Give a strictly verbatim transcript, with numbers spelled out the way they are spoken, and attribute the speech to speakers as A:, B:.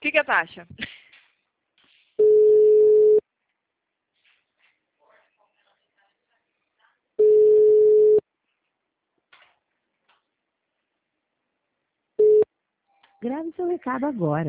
A: que, que é taxa?
B: Grave seu recado agora.